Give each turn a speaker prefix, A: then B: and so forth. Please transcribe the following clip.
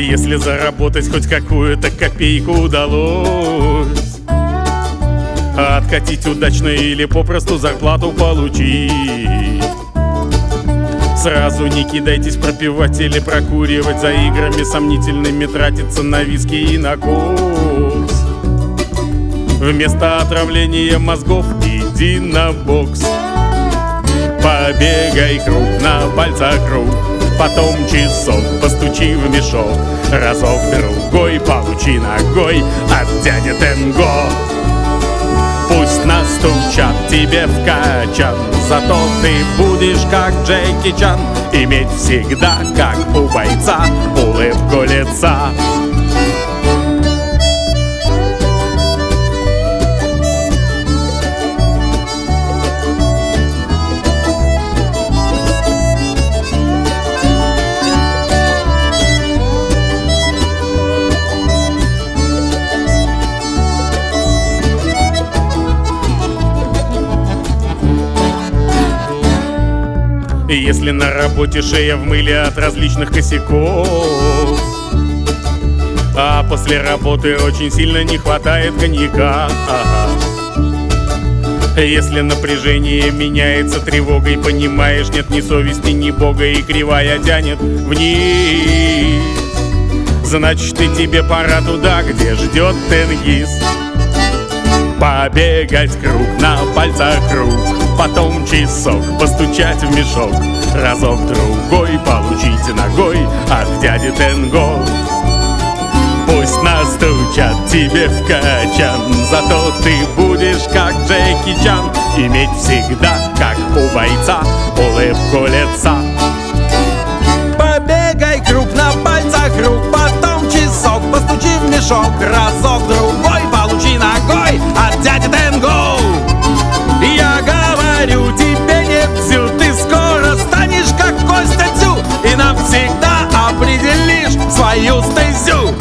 A: Если заработать хоть какую-то копейку удалось, откатить удачно или попросту зарплату получить, сразу не кидайтесь пропивать или прокуривать, за играми сомнительными тратиться на виски и на кокс. Вместо отравления мозгов иди на бокс. Побегай круг, на пальцах круг, потом часок постучи в мешок, разок-другой получи ногой от дяди Тенго. Пусть настучат тебе в качан, зато ты будешь как Джеки Чан, иметь всегда, как у бойца, улыбку лица. Если на работе шея в мыле от различных косяков, а после работы очень сильно не хватает коньяка, если напряжение меняется тревогой, понимаешь, нет ни совести, ни бога, и кривая тянет вниз, значит, и тебе пора туда, где ждет Тенгиз. Побегать круг, на пальцах круг, потом часок постучать в мешок, разок-другой получите ногой от дяди Тенго. Пусть настучат тебе в качан, зато ты будешь как Джеки Чан, иметь всегда, как у бойца, улыбку лица.
B: Побегай круг, на пальцах круг, потом часок постучи в мешок, разок-другой получи ногой от дяди Тенго. Я говорю тебе, не бзю, ты скоро станешь как Костя Дзю и навсегда определишь свою стезю.